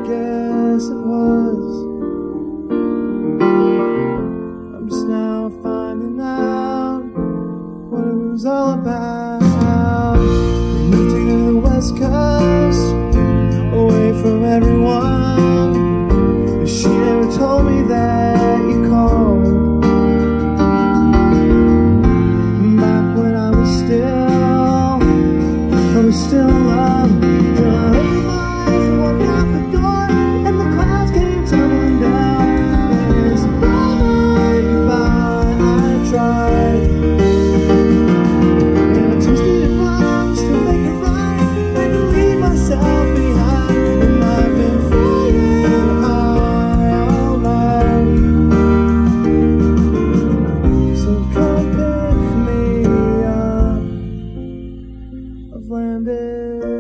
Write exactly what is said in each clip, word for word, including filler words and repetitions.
guess it was. I'm just now finding out what it was all about. We moved to the West Coast, away from everyone. She never told me that you called. Back when I was still, I was still in love. Till I opened my eyes and walked out the door, and the clouds came tumbling down. There's a bye-bye, goodbye, I tried. And I twisted it wrong just to make it right. I had to leave myself behind, and I've been flying high all night. So come pick me up, I've landed.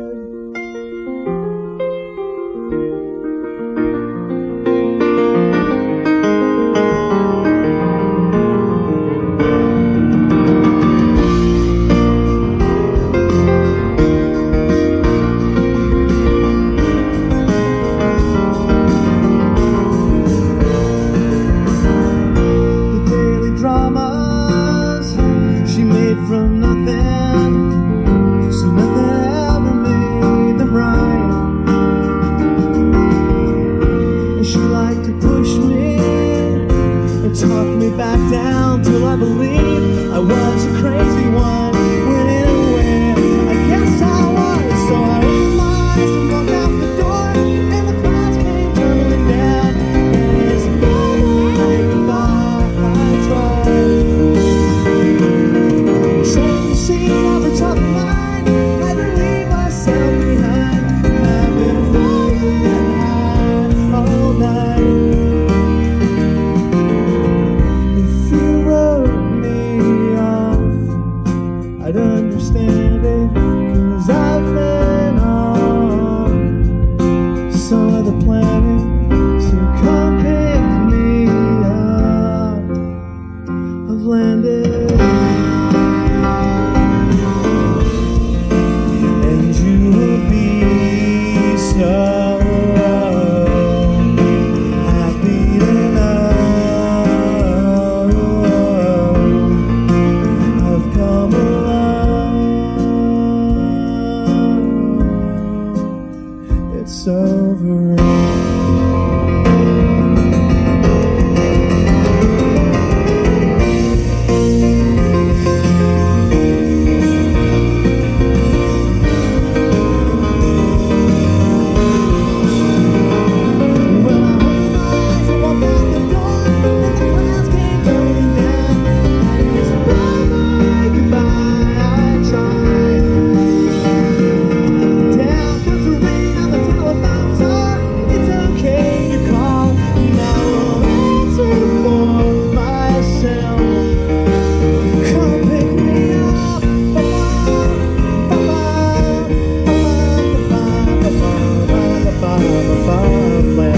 The daily dramas she made from nothing, so nothing ever made them right. And she liked to push me and talk me back down till I believed I was a crazy one. Went anywhere, I guess I was. So I opened my eyes and walked out the door, and the clouds came tumbling down. And it's bye-bye, goodbye, I tried. Setting the scene of a tough mind, had to leave myself behind. And I've been flying high all night. If you wrote me off, I'd understand it, 'cause I've been on some other planet. So come pick me up, I've landed. And you will be so happy to know I've come along. It's over. When I opened my eyes and walked out the door, and the clouds came tumbling down. And it's bye-bye, goodbye, I tried. Down comes the ring on the telephone's on. It's okay to call, and I will answer for myself. Come pick me up, ba-ba, ba-ba, ba-ba, ba-ba, ba-ba, ba-ba, ba-ba, ba-ba,